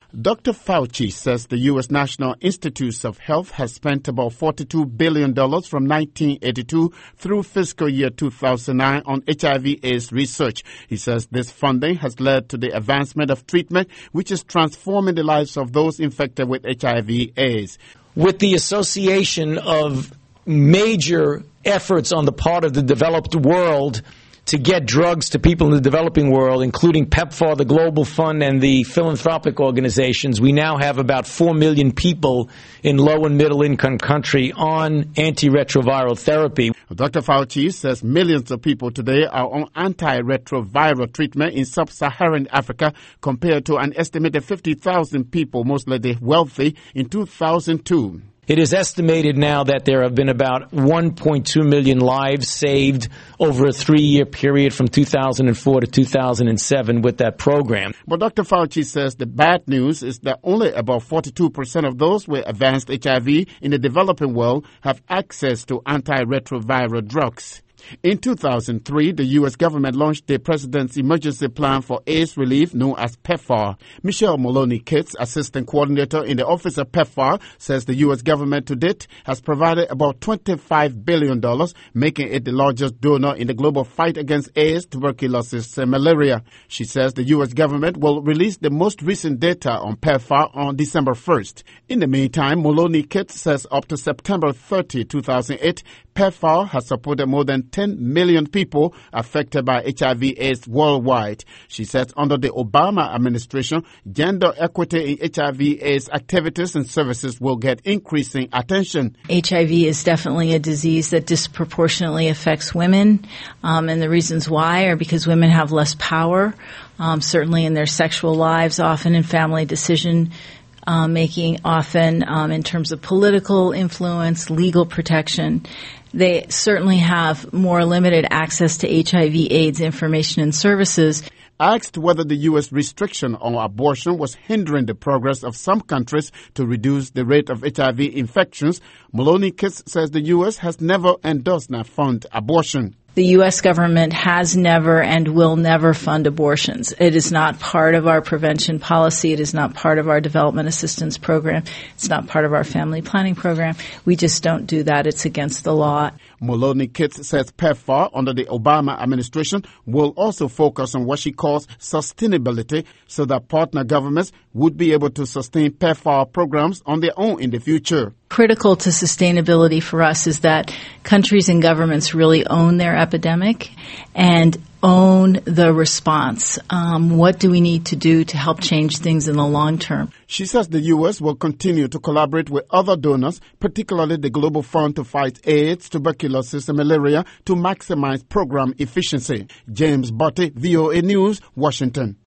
Dr. Fauci says the U.S. National Institutes of Health has spent about $42 billion from 1982 through fiscal year 2009 on HIV/AIDS research. He says this funding has led to the advancement of treatment, which is transforming the lives of those infected with HIV/AIDS. With the association of major efforts on the part of the developed world to get drugs to people in the developing world, including PEPFAR, the Global Fund, and the philanthropic organizations, we now have about 4 million people in low and middle income country on antiretroviral therapy. Dr. Fauci says millions of people today are on antiretroviral treatment in sub-Saharan Africa compared to an estimated 50,000 people, mostly the wealthy, in 2002. It is estimated now that there have been about 1.2 million lives saved over a 3-year period from 2004 to 2007 with that program. But Dr. Fauci says the bad news is that only about 42% of those with advanced HIV in the developing world have access to antiretroviral drugs. In 2003, the U.S. government launched the President's Emergency Plan for AIDS Relief, known as PEPFAR. Michelle Maloney-Kitts, Assistant Coordinator in the Office of PEPFAR, says the U.S. government to date has provided about $25 billion, making it the largest donor in the global fight against AIDS, tuberculosis, and malaria. She says the U.S. government will release the most recent data on PEPFAR on December 1st. In the meantime, Maloney-Kitts says up to September 30, 2008, PEPFAR has supported more than 10 million people affected by HIV/AIDS worldwide. She says under the Obama administration, gender equity in HIV/AIDS activities and services will get increasing attention. HIV is definitely a disease that disproportionately affects women, and the reasons why are because women have less power, certainly in their sexual lives, often in family decision making, often in terms of political influence, legal protection. They certainly have more limited access to HIV/AIDS information and services. Asked whether the U.S. restriction on abortion was hindering the progress of some countries to reduce the rate of HIV infections, Maloney-Kitts says the U.S. has never endorsed nor fund abortion. The U.S. government has never and will never fund abortions. It is not part of our prevention policy. It is not part of our development assistance program. It's not part of our family planning program. We just don't do that. It's against the law. Maloney-Kitts says PEPFAR under the Obama administration will also focus on what she calls sustainability so that partner governments would be able to sustain PEPFAR programs on their own in the future. Critical to sustainability for us is that countries and governments really own their epidemic and own the response. What do we need to do to help change things in the long term? She says the U.S. will continue to collaborate with other donors, particularly the Global Fund to fight AIDS, tuberculosis, and malaria, to maximize program efficiency. James Botte, VOA News, Washington.